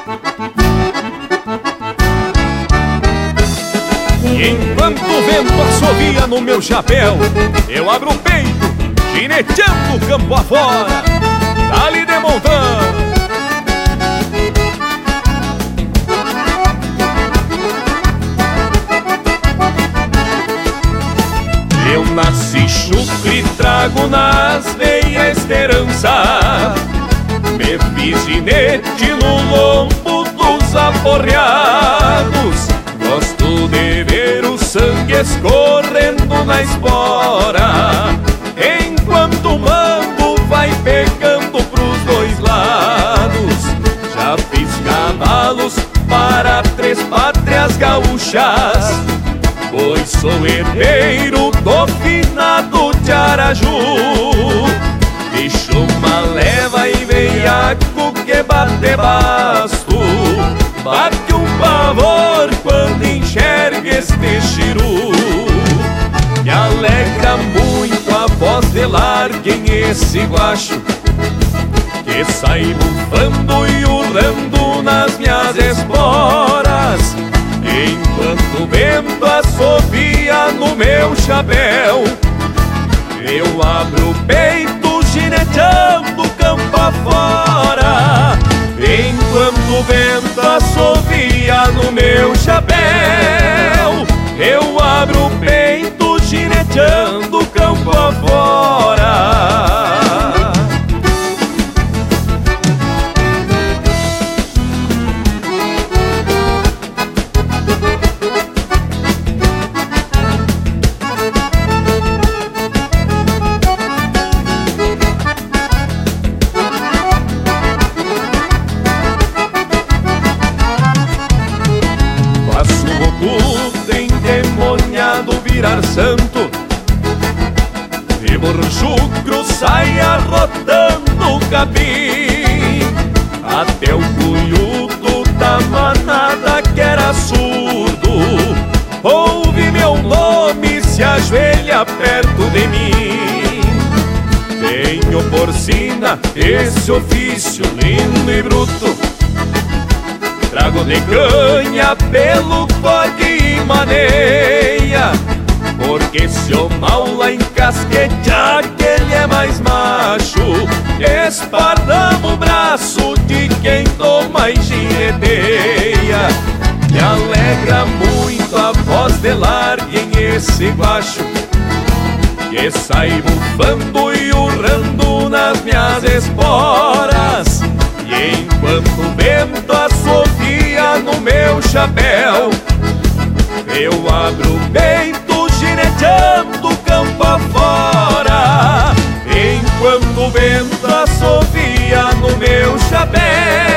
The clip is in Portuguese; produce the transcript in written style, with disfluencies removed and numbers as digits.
E enquanto o vento assovia no meu chapéu, eu abro o peito, gineteando o campo afora, dali de montão. Eu nasci chucre e trago nas veias esperança. Me fiz ginete no lombo dos aporreados. Gosto de ver o sangue escorrendo na espora, enquanto o mando vai pegando pros dois lados. Já fiz cavalos para 3 pátrias gaúchas, pois sou herdeiro do finado de Araju. Bicho uma leva e veiaco que bate basto, bate um pavor quando enxerga este chiru. Me alegra muito a voz de larguem esse guacho, que sai bufando e urrando nas minhas esporas, enquanto o vento assovia no meu chapéu. Eu abro o peito gineteando o campo afora, enquanto o vento assovia no meu chapéu. Eu abro o peito gineteando o campo afora. Virar santo, e morchucro sai arrotando o capim, até o cunhudo da manada que era surdo ouve meu nome e se ajoelha perto de mim. Tenho por sina esse ofício lindo e bruto, trago de canha pelo corte e maneia, porque se o mal lá encasquetear que ele é mais macho, espardamos o braço de quem toma e gineteia. Me alegra muito a voz de larguem esse guacho, que sai bufando e urrando nas minhas esporas, e enquanto o vento assovia no meu chapéu, eu abro o peito gineteando o campo afora, enquanto o vento assovia no meu chapéu.